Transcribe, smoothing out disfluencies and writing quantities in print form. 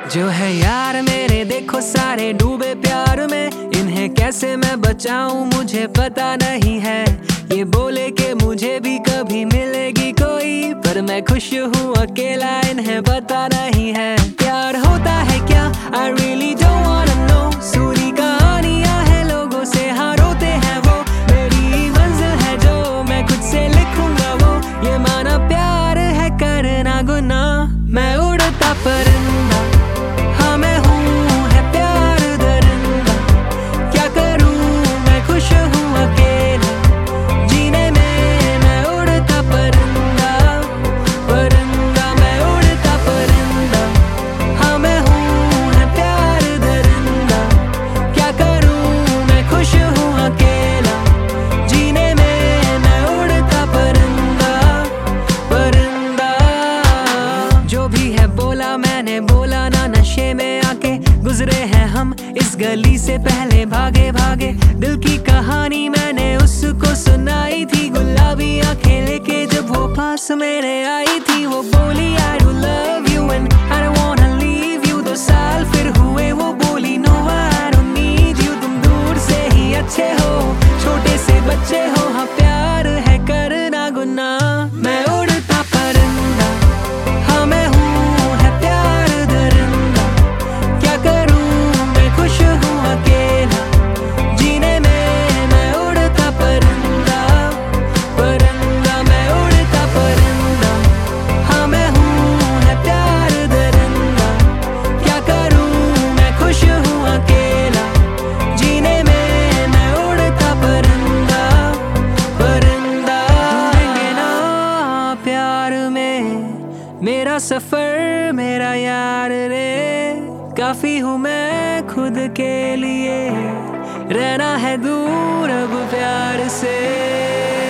जो है यार मेरे देखो सारे डूबे प्यार में, इन्हें कैसे मैं बचाऊं मुझे पता नहीं है। ये बोले कि मुझे भी कभी मिलेगी कोई, पर मैं खुश हूँ अकेला, इन्हें पता नहीं है। प्यार होता है क्या? I really don't wanna know। Suri कहानियां है लोगों से, हाँ रोते हैं वो, मेरी मंजिल है जो मैं खुद से लिखूंगा वो। ये माना प्यार है करना गुनाह, मैं उड़ता परिंदा, हाँ मैं हूँ है प्यार दरिंदा। क्या करूँ मैं खुश हूँ अकेला, जीने में मैं उड़ता परिंदा, परिंदा मैं उड़ता परिंदा, हाँ मैं हूँ है प्यार दरिंदा। क्या करूँ मैं खुश हूँ अकेला, जीने में मैं उड़ता परिंदा, परिंदा। जो भी है बोला मैंने बोला ना, नशे में आके गुजरे हैं हम इस गली से, पहले भागे भागे दिल की कहानी मैंने उसको सुनाई थी। गुलाबी आंखें लेके जब वो पास मेरे आई थी, वो बोली I do love you and I don't wanna leave you। 2 साल फिर हुए वो बोली no I don't need you। तुम दूर से ही अच्छे हो, छोटे से बच्चे हो, हाँ प्यार है करना गुनाह। मैं उड़ता परिंदा, हाँ मैं हूँ है प्यार दरिंदा। क्या करूँ मैं खुश हूँ अकेला, जीने में मैं उड़ता परिंदा, परिंदा मैं उड़ता परिंदा, हाँ मैं हूँ है प्यार दरिंदा। क्या करूँ मैं खुश हूँ अकेला, जीने में मैं उड़ता परिंदा, परिंदा। ढूंढेंगे ना प्यार में मेरा सफर मेरा यार रे, काफी हूँ मैं खुद के लिए, रहना है दूर अब प्यार से।